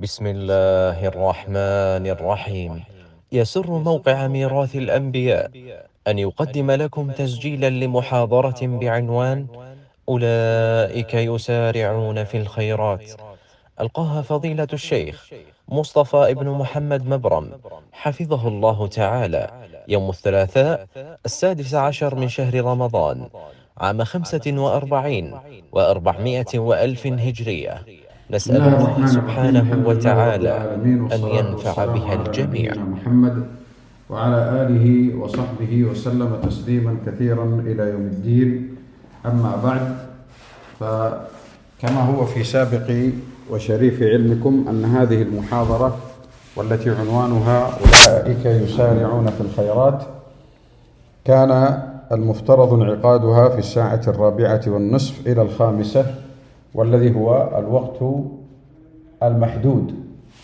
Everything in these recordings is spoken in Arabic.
بسم الله الرحمن الرحيم. يسر موقع ميراث الأنبياء أن يقدم لكم تسجيلا لمحاضرة بعنوان أولئك يسارعون في الخيرات، ألقاها فضيلة الشيخ مصطفى ابن محمد مبرم حفظه الله تعالى يوم الثلاثاء 16 من شهر رمضان عام 45 و400 وألف هجرية. بسم نسأل الله الله الرحمن الرحيم. سبحانه الحمد لله رب وتعالى العالمين، أن والصلاة ينفع والسلام بها على الجميع. نبينا محمد وعلى آله وصحبه وسلم تسليما كثيرا إلى يوم الدين. أما بعد، فكما هو في سابق وشريف علمكم أن هذه المحاضرة والتي عنوانها أولئك يسارعون في الخيرات كان المفترض انعقادها في 4:15 إلى 5، والذي هو الوقت المحدود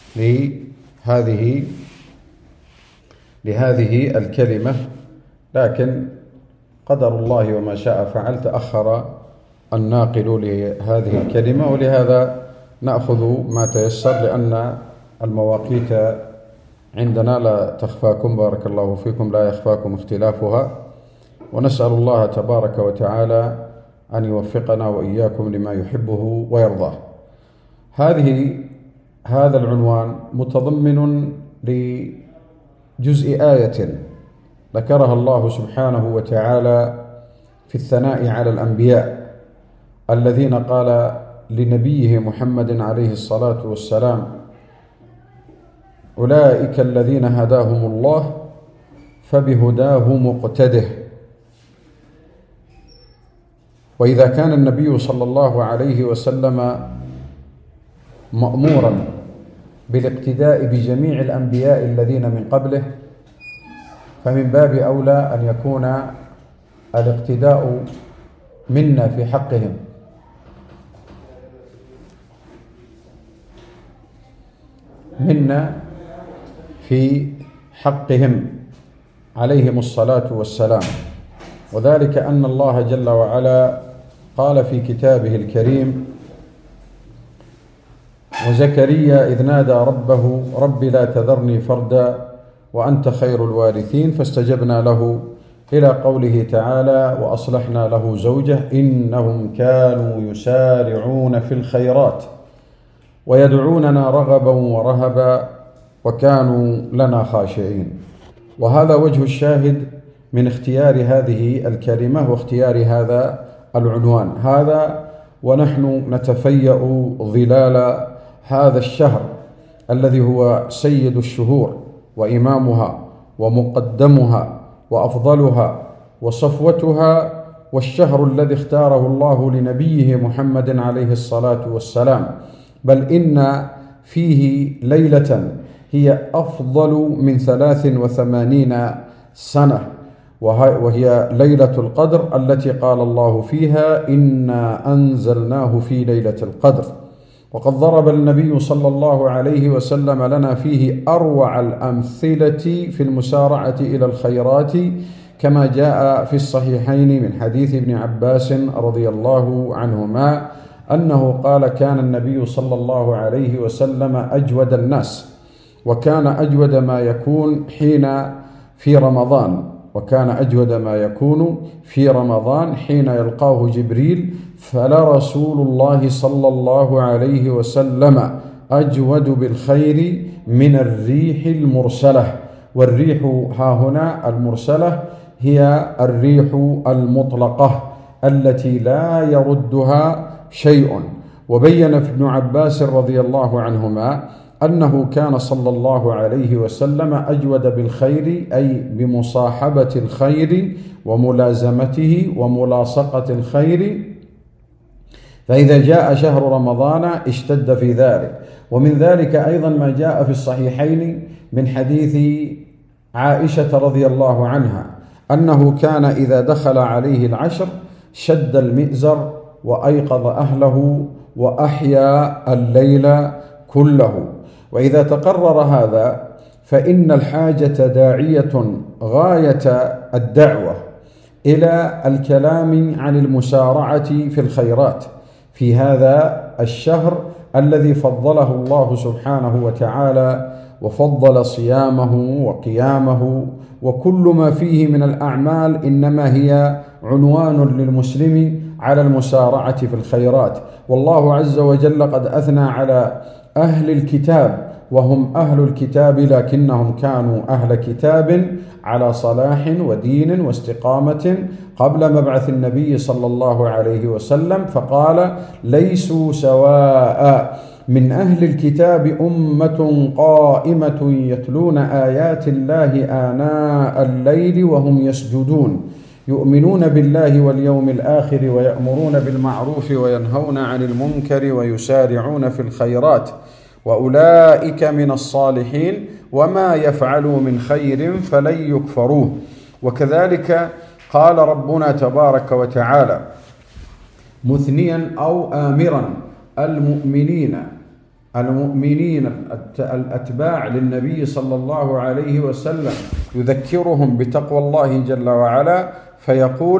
لهذه الكلمة، لكن قدر الله وما شاء فعل تأخر الناقل لهذه الكلمة، ولهذا نأخذ ما تيسر، لأن المواقيت عندنا لا تخفاكم، بارك الله فيكم، لا يخفاكم اختلافها، ونسأل الله تبارك وتعالى أن يوفقنا وإياكم لما يحبه ويرضاه. هذا العنوان متضمن لجزء آية ذكرها الله سبحانه وتعالى في الثناء على الأنبياء الذين قال لنبيه محمد عليه الصلاة والسلام: أولئك الذين هداهم الله فبهداه مقتده. وإذا كان النبي صلى الله عليه وسلم مأمورا بالاقتداء بجميع الأنبياء الذين من قبله، فمن باب أولى أن يكون الاقتداء منا في حقهم. عليهم الصلاة والسلام. وذلك أن الله جل وعلا قال في كتابه الكريم: وزكريا إذ نادى ربه رب لا تذرني فردا وأنت خير الوارثين، فاستجبنا له، إلى قوله تعالى: وأصلحنا له زوجه إنهم كانوا يسارعون في الخيرات ويدعوننا رغبا ورهبا وكانوا لنا خاشعين. وهذا وجه الشاهد من اختيار هذه الكلمة واختيار هذا العنوان. هذا ونحن نتفيأ ظلال هذا الشهر الذي هو سيد الشهور وإمامها ومقدمها وأفضلها وصفوتها، والشهر الذي اختاره الله لنبيه محمد عليه الصلاة والسلام، بل إن فيه ليلة هي أفضل من 83 سنة، وهي ليلة القدر التي قال الله فيها: إنا أنزلناه في ليلة القدر. وقد ضرب النبي صلى الله عليه وسلم لنا فيه أروع الأمثلة في المسارعة إلى الخيرات، كما جاء في الصحيحين من حديث ابن عباس رضي الله عنهما أنه قال: كان النبي صلى الله عليه وسلم أجود الناس، وكان أجود ما يكون في رمضان حين يلقاه جبريل، فلرسول الله صلى الله عليه وسلم أجود بالخير من الريح المرسلة. والريح ها هنا المرسلة هي الريح المطلقة التي لا يردها شيء. وبين ابن عباس رضي الله عنهما أنه كان صلى الله عليه وسلم أجود بالخير، أي بمصاحبة الخير وملازمته وملاصقة الخير، فإذا جاء شهر رمضان اشتد في ذلك. ومن ذلك أيضا ما جاء في الصحيحين من حديث عائشة رضي الله عنها أنه كان إذا دخل عليه العشر شد المئزر وأيقظ أهله وأحيا الليل كله. وإذا تقرر هذا فإن الحاجة داعية غاية الدعوة إلى الكلام عن المسارعة في الخيرات في هذا الشهر الذي فضله الله سبحانه وتعالى، وفضل صيامه وقيامه وكل ما فيه من الأعمال إنما هي عنوان للمسلم على المسارعة في الخيرات. والله عز وجل قد أثنى على أهل الكتاب وهم أهل الكتاب لكنهم كانوا أهل كتاب على صلاح ودين واستقامة قبل مبعث النبي صلى الله عليه وسلم، فقال: ليسوا سواء، من أهل الكتاب أمة قائمة يتلون آيات الله آناء الليل وهم يسجدون يؤمنون بالله واليوم الآخر ويأمرون بالمعروف وينهون عن المنكر ويسارعون في الخيرات وأولئك من الصالحين وما يفعلوا من خير فلن يكفروه. وكذلك قال ربنا تبارك وتعالى مثنيا أو آمرا المؤمنين الأتباع للنبي صلى الله عليه وسلم، يذكرهم بتقوى الله جل وعلا فيقول: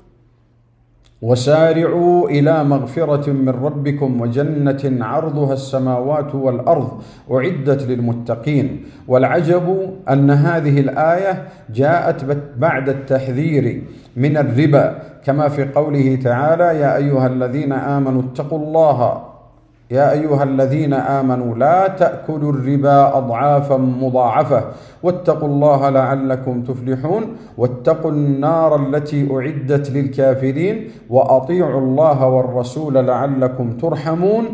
وسارعوا إلى مغفرة من ربكم وجنة عرضها السماوات والأرض أعدت للمتقين. والعجب أن هذه الآية جاءت بعد التحذير من الربا، كما في قوله تعالى: يا أيها الذين آمنوا اتقوا الله يا أيها الذين آمنوا لا تأكلوا الربا أضعافا مضاعفة واتقوا الله لعلكم تفلحون واتقوا النار التي أعدت للكافرين وأطيعوا الله والرسول لعلكم ترحمون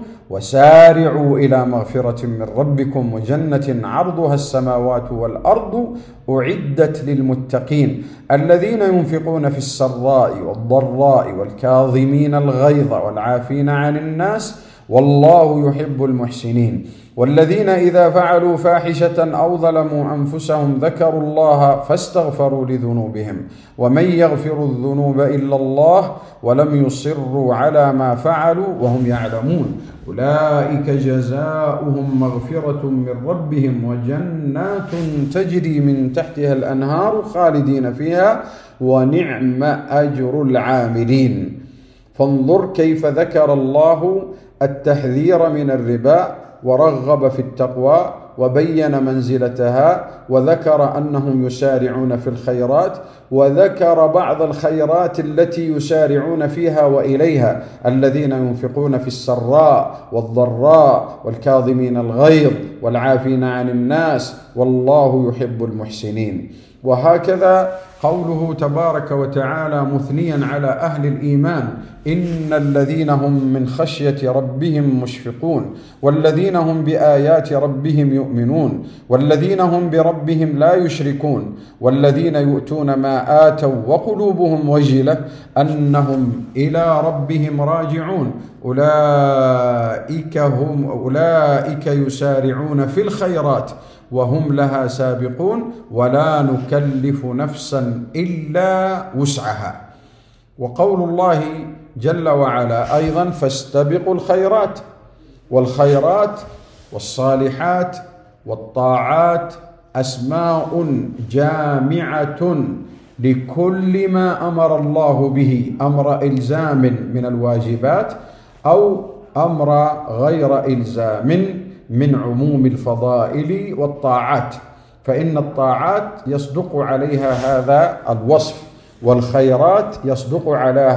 وسارعوا إلى مغفرة من ربكم وجنة عرضها السماوات والأرض أعدت للمتقين الذين ينفقون في السراء والضراء والكاظمين الغيظ والعافين عن الناس والله يحب المحسنين. والذين إذا فعلوا فاحشة أو ظلموا أنفسهم ذكروا الله فاستغفروا لذنوبهم ومن يغفر الذنوب إلا الله ولم يصروا على ما فعلوا وهم يعلمون أولئك جزاؤهم مغفرة من ربهم وجنات تجري من تحتها الأنهار خالدين فيها ونعم أجر العاملين. فانظر كيف ذكر الله التحذير من الربا ورغب في التقوى وبين منزلتها وذكر أنهم يسارعون في الخيرات وذكر بعض الخيرات التي يسارعون فيها وإليها الذين ينفقون في السراء والضراء والكاظمين الغيظ والعافين عن الناس والله يحب المحسنين. وهكذا قوله تبارك وتعالى مثنيا على أهل الإيمان: إن الذين هم من خشية ربهم مشفقون والذين هم بآيات ربهم يؤمنون والذين هم بربهم لا يشركون والذين يؤتون ما آتوا وقلوبهم وجلة أنهم إلى ربهم راجعون أولئك يسارعون في الخيرات وهم لها سابقون ولا نكلف نفسا إلا وسعها. وقول الله جل وعلا أيضا: فاستبقوا الخيرات. والخيرات والصالحات والطاعات أسماء جامعة لكل ما أمر الله به، أمر إلزام من الواجبات أو أمر غير إلزام من عموم الفضائل والطاعات، فإن الطاعات يصدق عليها هذا الوصف والخيرات يصدق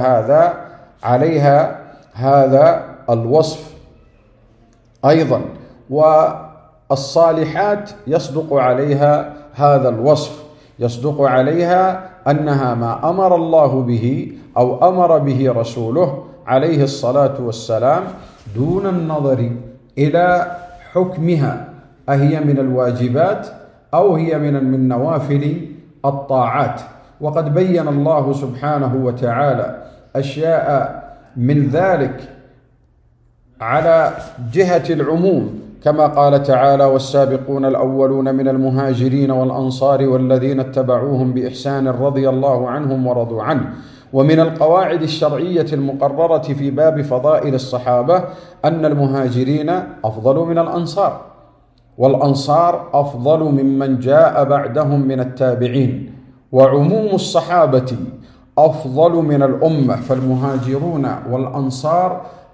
عليها هذا الوصف أيضا، والصالحات يصدق عليها هذا الوصف، يصدق عليها أنها ما أمر الله به أو أمر به رسوله عليه الصلاة والسلام دون النظر إلى حكمها أهي من الواجبات أو هي من نوافل الطاعات. وقد بين الله سبحانه وتعالى أشياء من ذلك على جهة العموم، كما قال تعالى: والسابقون الأولون من المهاجرين والأنصار والذين اتبعوهم بإحسان رضي الله عنهم ورضوا عنه. ومن القواعد الشرعية المقررة في باب فضائل الصحابة أن المهاجرين أفضل من الأنصار، والأنصار أفضل ممن جاء بعدهم من التابعين، وعموم الصحابة أفضل من الأمة، فالمهاجرون والأنصار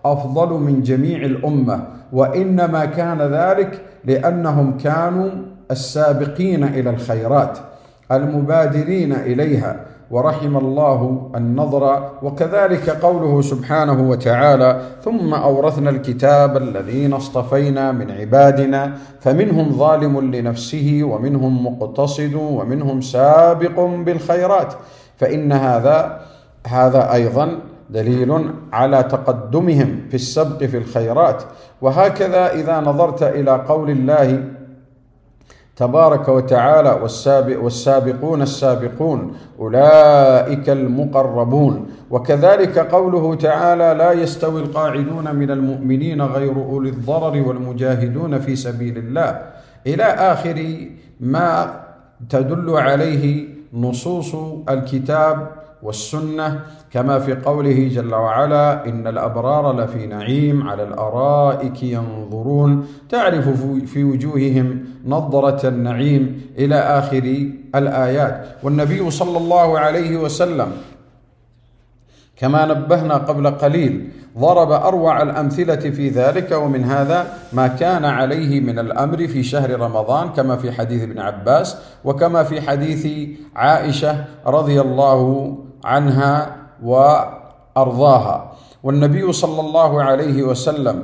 أفضل من جميع الأمة، وإنما كان ذلك لأنهم كانوا السابقين إلى الخيرات المبادرين إليها، ورحم الله النظر. وكذلك قوله سبحانه وتعالى: ثم أورثنا الكتاب الذين اصطفينا من عبادنا فمنهم ظالم لنفسه ومنهم مقتصد ومنهم سابق بالخيرات. فإن هذا أيضا دليل على تقدمهم في السبق في الخيرات. وهكذا إذا نظرت إلى قول الله تبارك وتعالى: والسابقون السابقون أولئك المقربون. وكذلك قوله تعالى: لا يستوي القاعدون من المؤمنين غير أولي الضرر والمجاهدون في سبيل الله، إلى آخر ما تدل عليه نصوص الكتاب والسنة، كما في قوله جل وعلا: إن الأبرار لفي نعيم على الأرائك ينظرون تعرف في وجوههم نضرة النعيم، إلى آخر الآيات. والنبي صلى الله عليه وسلم كما نبهنا قبل قليل ضرب أروع الأمثلة في ذلك، ومن هذا ما كان عليه من الأمر في شهر رمضان، كما في حديث ابن عباس وكما في حديث عائشة رضي الله عنها وأرضاها. والنبي صلى الله عليه وسلم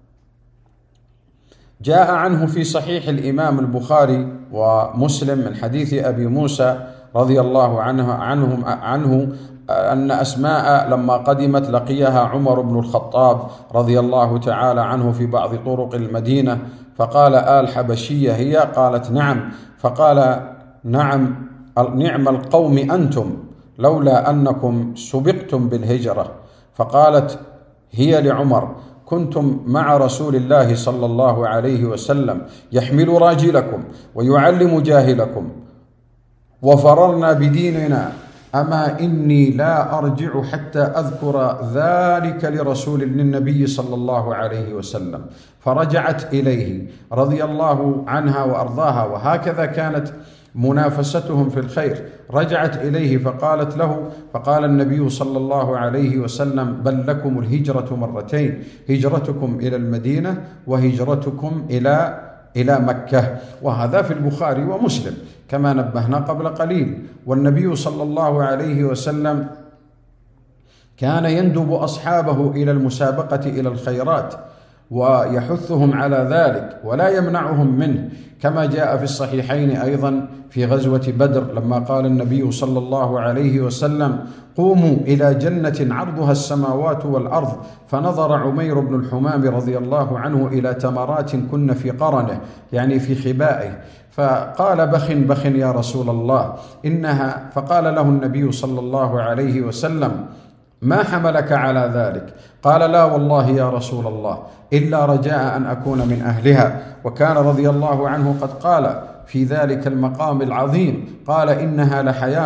جاء عنه في صحيح الإمام البخاري ومسلم من حديث أبي موسى رضي الله عنه أن أسماء لما قدمت لقيها عمر بن الخطاب رضي الله تعالى عنه في بعض طرق المدينة، فقال: الحبشية هي؟ قالت: نعم. فقال: نعم القوم أنتم لولا أنكم سبقتم بالهجرة. فقالت هي لعمر: كنتم مع رسول الله صلى الله عليه وسلم يحمل راجلكم ويعلم جاهلكم وفررنا بديننا، أما إني لا أرجع حتى أذكر ذلك للنبي صلى الله عليه وسلم. فرجعت إليه رضي الله عنها وأرضاها، وهكذا كانت منافستهم في الخير. رجعت إليه فقالت له، فقال النبي صلى الله عليه وسلم: بل لكم الهجرة مرتين، هجرتكم إلى المدينة وهجرتكم إلى مكة. وهذا في البخاري ومسلم كما نبهنا قبل قليل. والنبي صلى الله عليه وسلم كان يندب أصحابه إلى المسابقة إلى الخيرات ويحثهم على ذلك ولا يمنعهم منه، كما جاء في الصحيحين أيضا في غزوة بدر لما قال النبي صلى الله عليه وسلم: قوموا إلى جنة عرضها السماوات والأرض، فنظر عمير بن الحمام رضي الله عنه إلى تمرات كن في قرنه، يعني في خبائه، فقال: بخ بخ يا رسول الله إنها. فقال له النبي صلى الله عليه وسلم: ما حملك على ذلك؟ قال: لا والله يا رسول الله، إلا رجاء أن أكون من أهلها. وكان رضي الله عنه قد قال في ذلك المقام العظيم، قال: إنها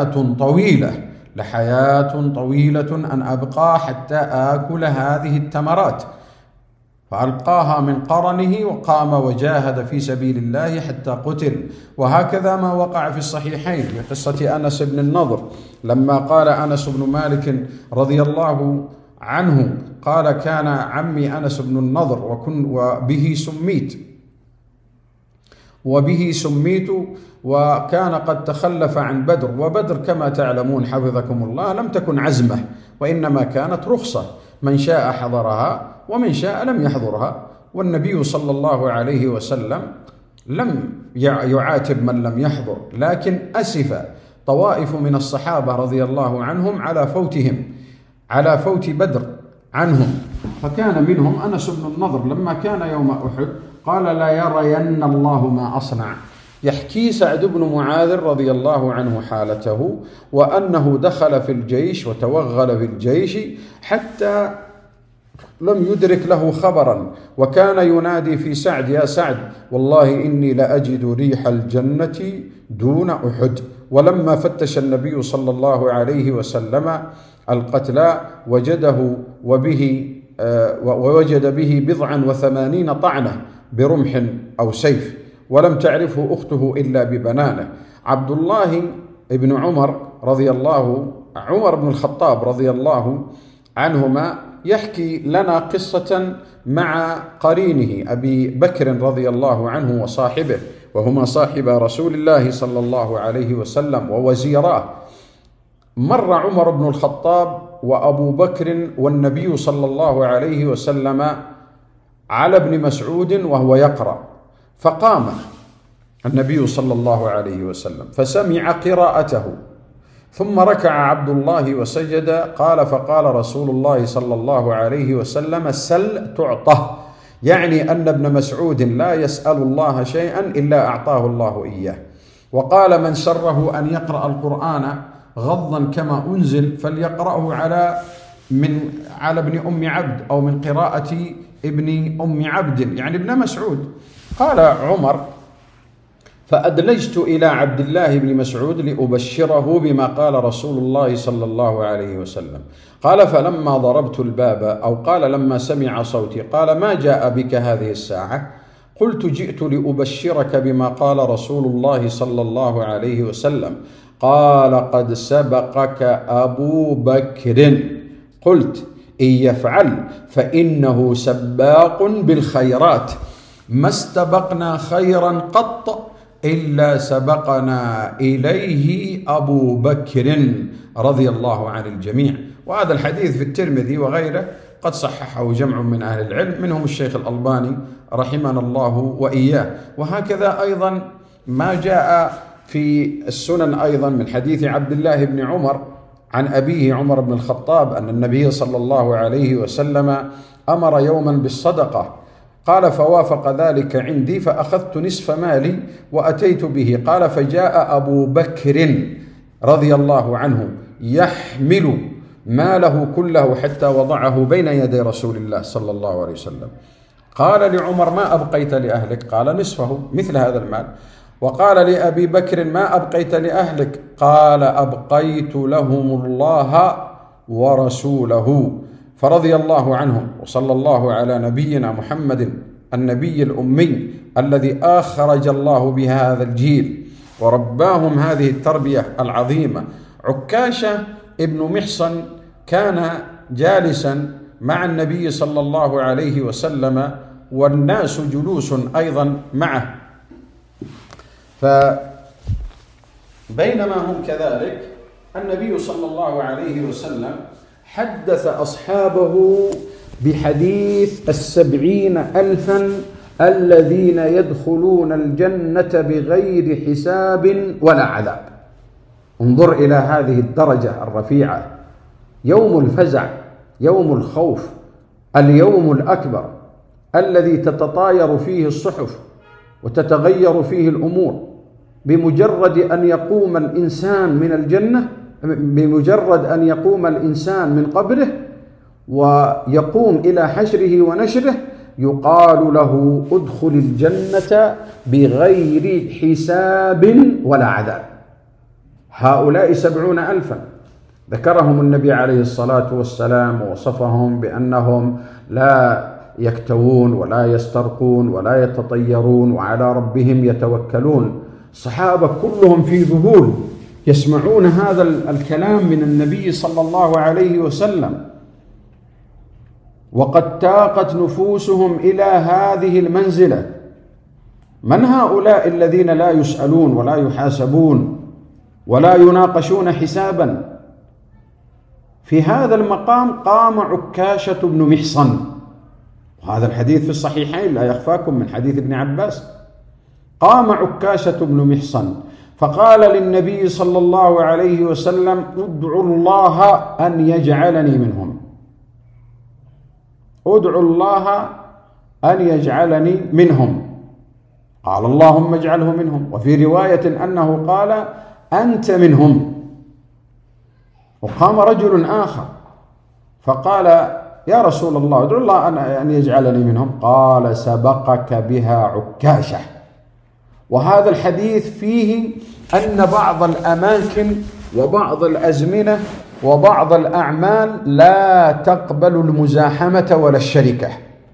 لحياة طويلة أن أبقى حتى آكل هذه التمرات. فألقاها من قرنه وقام وجاهد في سبيل الله حتى قتل. وهكذا ما وقع في الصحيحين في قصة أنس بن النضر، لما قال أنس بن مالك رضي الله عنه قال: كان عمي أنس بن النضر وبه سميت وكان قد تخلف عن بدر. وبدر كما تعلمون حفظكم الله لم تكن عزمة، وإنما كانت رخصة، من شاء حضرها ومن شاء لم يحضرها. والنبي صلى الله عليه وسلم لم يعاتب من لم يحضر، لكن أسف طوائف من الصحابة رضي الله عنهم على فوت بدر عنهم. فكان منهم أنس بن النضر لما كان يوم أحد قال: لا يرين الله ما أصنع. يحكي سعد بن معاذ رضي الله عنه حالته، وأنه دخل في الجيش وتوغل في الجيش حتى لم يدرك له خبرا، وكان ينادي في سعد: يا سعد والله إني لأجد ريح الجنة دون أحد. ولما فتش النبي صلى الله عليه وسلم القتلى ووجد به 87 طعنة برمح أو سيف، ولم تعرفه أخته إلا ببنانه. عبد الله بن عمر بن الخطاب رضي الله عنهما يحكي لنا قصة مع قرينه أبي بكر رضي الله عنه وصاحبه، وهما صاحب رسول الله صلى الله عليه وسلم ووزيراه. مر عمر بن الخطاب وأبو بكر والنبي صلى الله عليه وسلم على ابن مسعود وهو يقرأ، فقام النبي صلى الله عليه وسلم فسمع قراءته، ثم ركع عبد الله وسجد. قال فقال رسول الله صلى الله عليه وسلم: سل تعطه، يعني أن ابن مسعود لا يسأل الله شيئا إلا أعطاه الله إياه. وقال: من سره أن يقرأ القرآن غضا كما أنزل فليقرأه على ابن أم عبد، أو من قراءة ابن أم عبد، يعني ابن مسعود. قال عمر: فأدلجت إلى عبد الله بن مسعود لأبشره بما قال رسول الله صلى الله عليه وسلم. قال: فلما ضربت الباب، أو قال لما سمع صوتي، قال: ما جاء بك هذه الساعة؟ قلت: جئت لأبشرك بما قال رسول الله صلى الله عليه وسلم. قال: قد سبقك أبو بكر. قلت: إن يفعل فإنه سباق بالخيرات، ما استبقنا خيرا قط إلا سبقنا إليه أبو بكر رضي الله عن الجميع. وهذا الحديث في الترمذي وغيره قد صححه جمع من أهل العلم، منهم الشيخ الألباني رحمنا الله وإياه. وهكذا أيضا ما جاء في السنن أيضا من حديث عبد الله بن عمر عن أبيه عمر بن الخطاب أن النبي صلى الله عليه وسلم أمر يوما بالصدقة. قال: فوافق ذلك عندي فأخذت نصف مالي وأتيت به. قال: فجاء أبو بكر رضي الله عنه يحمل ماله كله حتى وضعه بين يدي رسول الله صلى الله عليه وسلم. قال لعمر: ما أبقيت لأهلك؟ قال: نصفه، مثل هذا المال. وقال لأبي بكر: ما أبقيت لأهلك؟ قال: أبقيت لهم الله ورسوله. فرضي الله عنهم، وصلى الله على نبينا محمد النبي الأمي الذي أخرج الله بهذا الجيل ورباهم هذه التربية العظيمة. عكاشة ابن محصن كان جالسا مع النبي صلى الله عليه وسلم والناس جلوس أيضا معه، فبينما هم كذلك النبي صلى الله عليه وسلم حدث أصحابه بحديث 70,000 الذين يدخلون الجنة بغير حساب ولا عذاب. انظر إلى هذه الدرجة الرفيعة. يوم الفزع، يوم الخوف، اليوم الأكبر الذي تتطاير فيه الصحف وتتغير فيه الأمور. بمجرد أن يقوم الإنسان من الجنة، بمجرد أن يقوم الإنسان من قبره ويقوم إلى حشره ونشره، يقال له: ادخل الجنة بغير حساب ولا عذاب. هؤلاء 70,000 ذكرهم النبي عليه الصلاة والسلام ووصفهم بأنهم لا يكتوون ولا يسترقون ولا يتطيرون وعلى ربهم يتوكلون. الصحابة كلهم في ذهول يسمعون هذا الكلام من النبي صلى الله عليه وسلم، وقد تاقت نفوسهم إلى هذه المنزلة. من هؤلاء الذين لا يسألون ولا يحاسبون ولا يناقشون حسابا؟ في هذا المقام قام عكاشة بن محصن، وهذا الحديث في الصحيحين لا يخفاكم من حديث ابن عباس. قام عكاشة بن محصن فقال للنبي صلى الله عليه وسلم: ادعوا الله أن يجعلني منهم، ادعوا الله أن يجعلني منهم. قال: اللهم اجعله منهم. وفي رواية أنه قال: أنت منهم. وقام رجل آخر فقال: يا رسول الله ادعو الله أن يجعلني منهم. قال: سبقك بها عكاشة. وهذا الحديث فيه أن بعض الأماكن وبعض الأزمنة وبعض الأعمال لا تقبل المزاحمة ولا الشركة،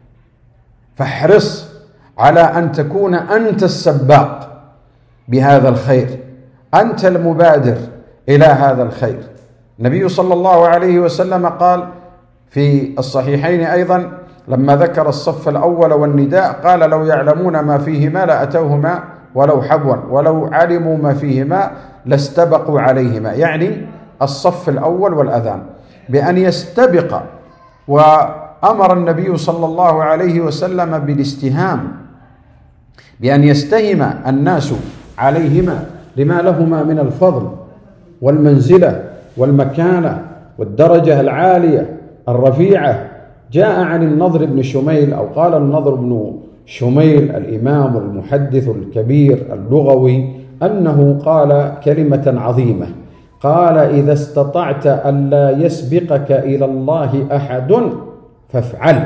فاحرص على أن تكون أنت السباق بهذا الخير، أنت المبادر إلى هذا الخير. النبي صلى الله عليه وسلم قال في الصحيحين أيضا لما ذكر الصف الأول والنداء قال: لو يعلمون ما فيهما لأتوهما ولو حبوا ولو علموا ما فيهما لاستبقوا عليهما، يعني الصف الأول والأذان، بأن يستبق. وأمر النبي صلى الله عليه وسلم بالاستهام، بأن يستهم الناس عليهما لما لهما من الفضل والمنزلة والمكانة والدرجة العالية الرفيعة. جاء عن النضر بن شميل، أو قال النضر بن شميل الإمام المحدث الكبير اللغوي، أنه قال كلمة عظيمة، قال: إذا استطعت ألا يسبقك إلى الله أحد فافعل.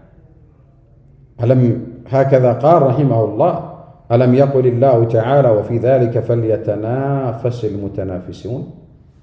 ألم هكذا قال رحمه الله؟ ألم يقل الله تعالى: وفي ذلك فليتنافس المتنافسون؟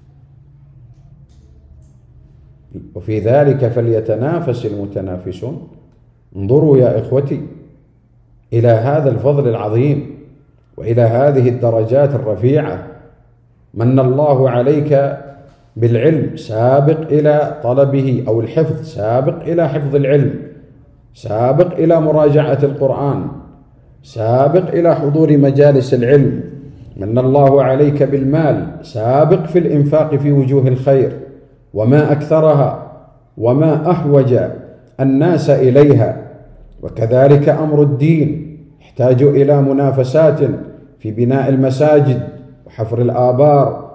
وفي ذلك فليتنافس المتنافسون. انظروا يا إخوتي إلى هذا الفضل العظيم وإلى هذه الدرجات الرفيعة. من الله عليك بالعلم، سابق إلى طلبه، أو الحفظ، سابق إلى حفظ العلم، سابق إلى مراجعة القرآن، سابق إلى حضور مجالس العلم. من الله عليك بالمال، سابق في الإنفاق في وجوه الخير، وما أكثرها وما أحوج الناس إليها. وكذلك أمر الدين يحتاج إلى منافسات في بناء المساجد وحفر الآبار،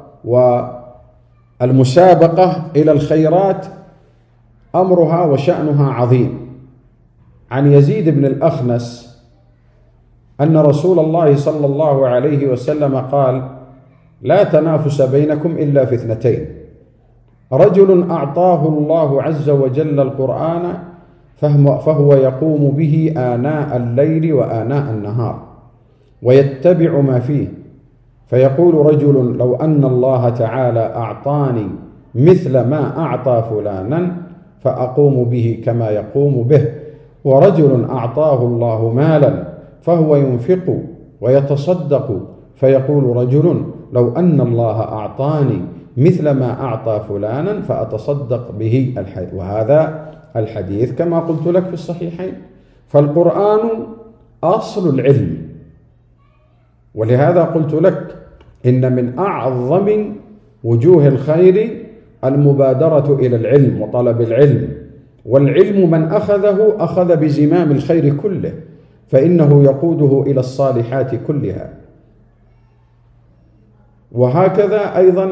والمسابقة إلى الخيرات أمرها وشأنها عظيم. عن يزيد بن الأخنس أن رسول الله صلى الله عليه وسلم قال: لا تنافس بينكم إلا في اثنتين: رجل أعطاه الله عز وجل القرآن فهو يقوم به آناء الليل وآناء النهار ويتبع ما فيه، فيقول رجل: لو أن الله تعالى أعطاني مثل ما أعطى فلانا فأقوم به كما يقوم به. ورجل أعطاه الله مالا فهو ينفق ويتصدق، فيقول رجل: لو أن الله أعطاني مثل ما أعطى فلانا فأتصدق به. وهذا الحديث كما قلت لك في الصحيحين. فالقرآن أصل العلم، ولهذا قلت لك إن من أعظم وجوه الخير المبادرة إلى العلم وطلب العلم. والعلم من أخذه أخذ بزمام الخير كله، فإنه يقوده إلى الصالحات كلها. وهكذا أيضا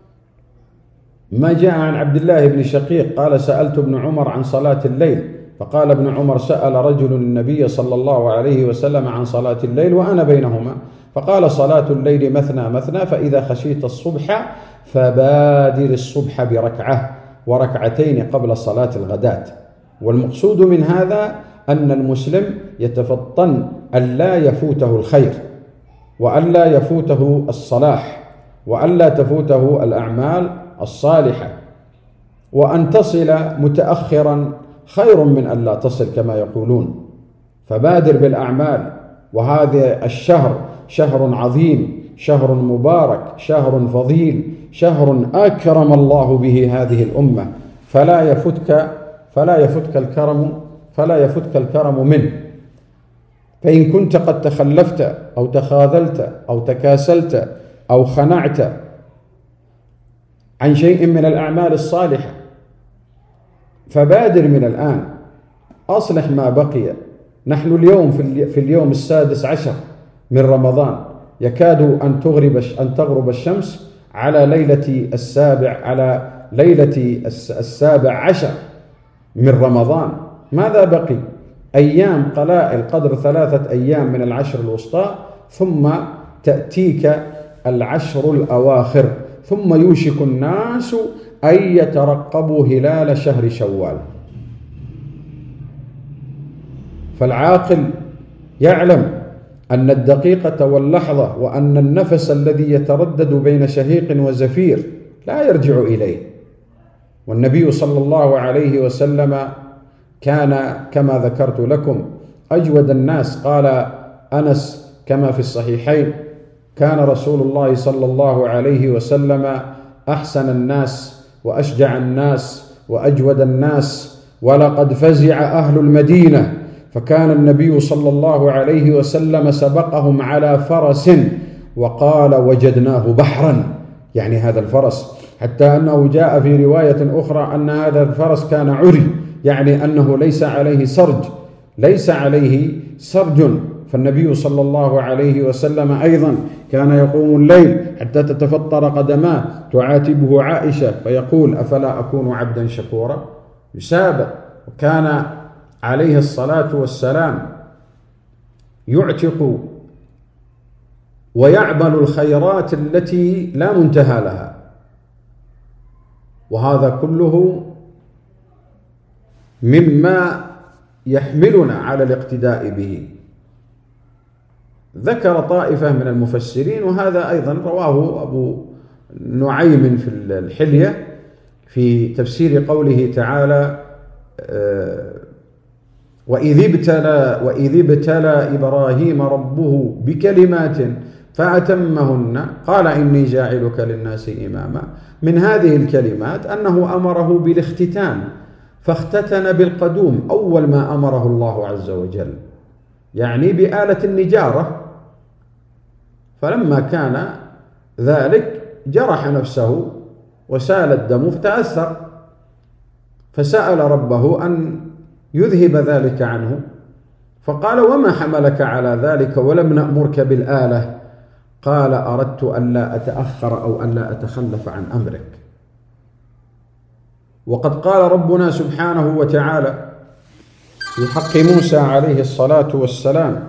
ما جاء عن عبد الله بن شقيق قال: سألت ابن عمر عن صلاة الليل، فقال ابن عمر: سأل رجل النبي صلى الله عليه وسلم عن صلاة الليل وأنا بينهما، فقال: صلاة الليل مثنى مثنى، فإذا خشيت الصبح فبادر الصبح بركعة وركعتين قبل صلاة الغداة. والمقصود من هذا أن المسلم يتفطن ألا يفوته الخير، وألا يفوته الصلاح، وألا تفوته الأعمال الصالحة، وأن تصل متأخرا خير من أن لا تصل كما يقولون. فبادر بالأعمال. وهذا الشهر شهر عظيم، شهر مبارك، شهر فضيل، شهر أكرم الله به هذه الأمة، فلا يفتك الكرم منه. فإن كنت قد تخلفت أو تخاذلت أو تكاسلت أو خنعت عن شيء من الأعمال الصالحة فبادر من الآن، أصلح ما بقي. نحن اليوم في اليوم 16 من رمضان، يكاد أن تغرب الشمس على ليلة السابع عشر من رمضان. ماذا بقي؟ أيام قلائل قدر 3 أيام من العشر الوسطى، ثم تأتيك العشر الأواخر، ثم يوشك الناس أن يترقبوا هلال شهر شوال. فالعاقل يعلم أن الدقيقة واللحظة وأن النفس الذي يتردد بين شهيق وزفير لا يرجع إليه. والنبي صلى الله عليه وسلم كان كما ذكرت لكم أجود الناس. قال أنس كما في الصحيحين: كان رسول الله صلى الله عليه وسلم أحسن الناس وأشجع الناس وأجود الناس. ولقد فزع أهل المدينة، فكان النبي صلى الله عليه وسلم سبقهم على فرس وقال: وجدناه بحرا، يعني هذا الفرس، حتى أنه جاء في رواية أخرى أن هذا الفرس كان عري، يعني أنه ليس عليه سرج. فالنبي صلى الله عليه وسلم أيضا كان يقوم الليل حتى تتفطر قدماه. تعاتبه عائشة فيقول: أفلا أكون عبدا شكورا؟ يسابق. وكان عليه الصلاة والسلام يعتق ويعمل الخيرات التي لا منتهى لها، وهذا كله مما يحملنا على الاقتداء به. ذكر طائفة من المفسرين، وهذا أيضا رواه أبو نعيم في الحلية في تفسير قوله تعالى: وإذ ابتلى إبراهيم ربه بكلمات فأتمهن قال إني جاعلك للناس إماما. من هذه الكلمات أنه أمره بالاختتان، فاختتن بالقدوم أول ما أمره الله عز وجل، يعني بآلة النجارة. فلما كان ذلك جرح نفسه وسال الدم فتأثر، فسأل ربه أن يذهب ذلك عنه، فقال: وما حملك على ذلك ولم نأمرك بالآلة؟ قال: أردت ألا أتأخر أو ألا أتخلف عن أمرك. وقد قال ربنا سبحانه وتعالى في حق موسى عليه الصلاة والسلام،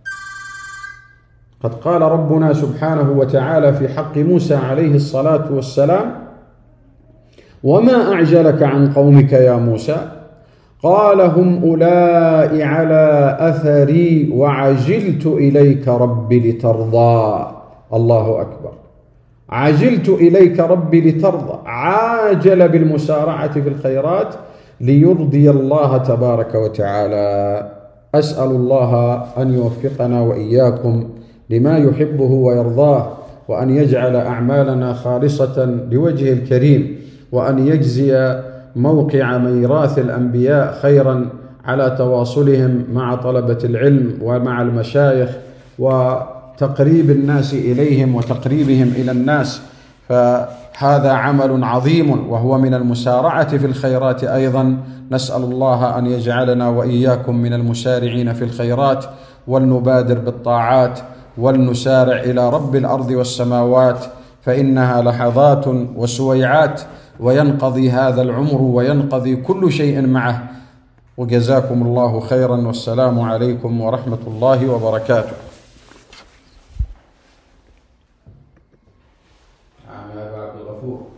قد قال ربنا سبحانه وتعالى في حق موسى عليه الصلاة والسلام: وما أعجلك عن قومك يا موسى؟ قال: هم أولئك على أثري وعجلت إليك رب لترضى. الله أكبر. عجلت إليك ربي لترضى، عاجل بالمسارعة في الخيرات ليرضي الله تبارك وتعالى. أسأل الله أن يوفقنا وإياكم لما يحبه ويرضاه، وأن يجعل أعمالنا خالصة لوجهه الكريم، وأن يجزي موقع ميراث الأنبياء خيرا على تواصلهم مع طلبة العلم ومع المشايخ وتقريب الناس إليهم وتقريبهم إلى الناس. فهذا عمل عظيم وهو من المسارعة في الخيرات أيضا. نسأل الله أن يجعلنا وإياكم من المسارعين في الخيرات، ولنبادر بالطاعات، ولنسارع إلى رب الأرض والسماوات، فإنها لحظات وسويعات، وينقضي هذا العمر وينقضي كل شيء معه. وجزاكم الله خيرا، والسلام عليكم ورحمة الله وبركاته. عام أبا عبد الغفور.